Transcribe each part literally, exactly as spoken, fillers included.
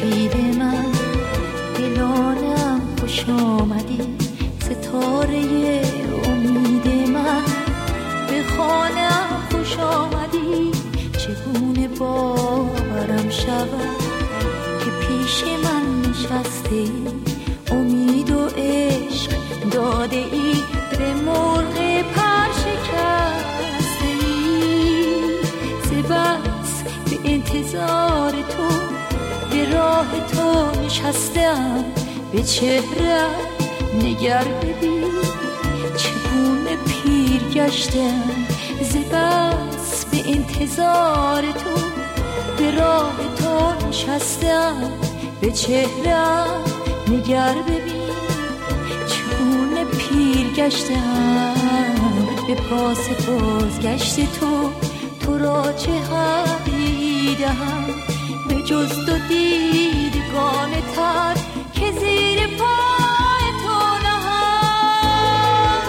سپید من دلانم خوش آمدی، ستاره امید من به خانم خوش آمدی. چگونه باورم شود که پیش من نشسته ای، امید و عشق داده ای به مرغ پر شکسته ای. زبس به انتظار تو به راه تو نشستم، به چهره نگر ببین چگونه پیر گشتم. زبس به انتظار تو به راه تو نشستم، به چهره نگر ببین چگونه پیر گشتم. به پاس بازگشت تو تو را چه حقی دهم، به جز تو دیدگان تر که زیر پای تو نهم.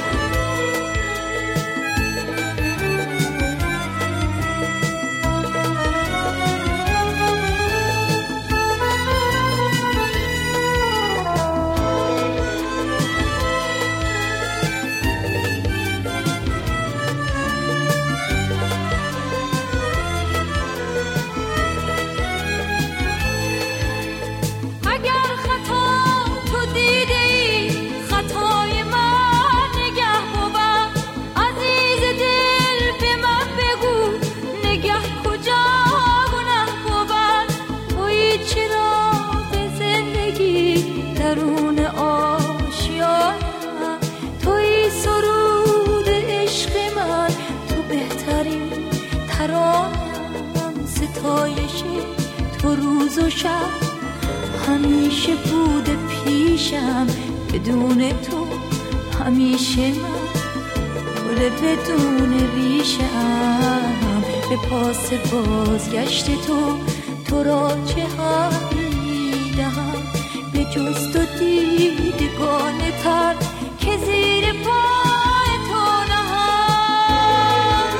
درون آشیانم توی سرود عشق من، تو بهترین ترانم. ستایش تو روز و شب همیشه بوده پیشم، بدون تو همیشه من گل بدون ریشم. به پاس بازگشت تو تو را چه حقی دهم، به جز تو دیدگان تر که زیر پای تو نهم.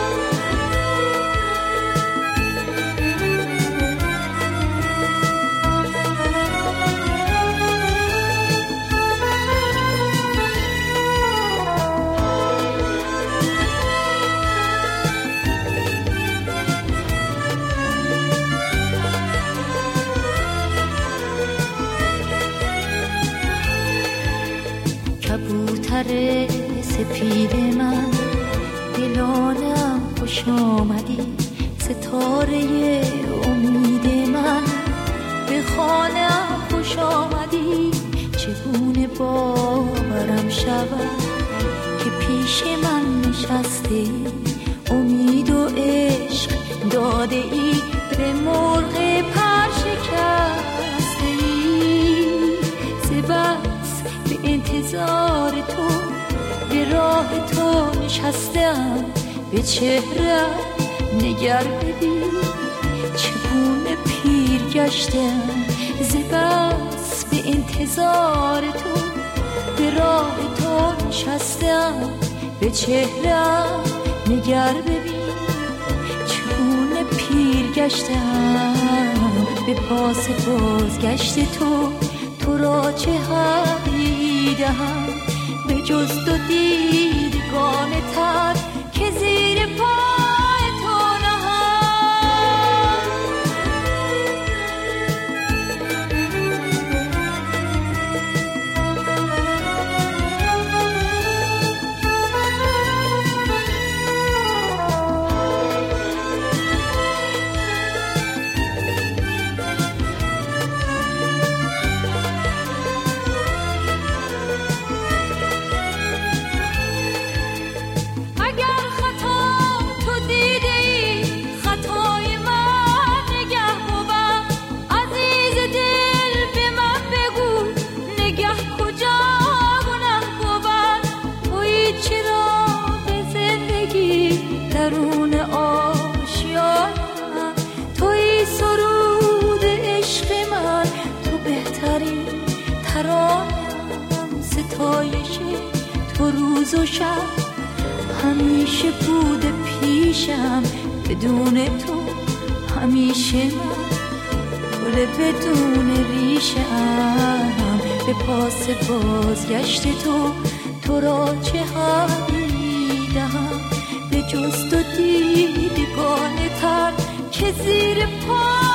کبوتر سپید من دلانم خوش آمدی، ستاره امید من به خانم خوش آمدی. چگونه باورم شود که پیش من نشسته ای، امید و عشق داده ای به مرغ پر شکسته ای. زبس به انتظار تو به راه تو نشستم، به چهره نگر ببین چگونه پیر گشتم. زبس به انتظار تو به راه تو نشستم، به چهره نگر ببین چگونه پیر گشتم. به پاس بازگشت تو تو را چه حقی دهم، به جز تو دیدگان تر که زیر پای تو نهم. درون آشیانم توی سرود عشق من، تو بهترین ترانم. ستایش تو روز و شب همیشه بوده پیشم، بدون تو همیشه من گل بدون ریشه ام، به پاس بازگشت تو تو را چه هم میدهم، به جز تو دیدگان تر که زیر پا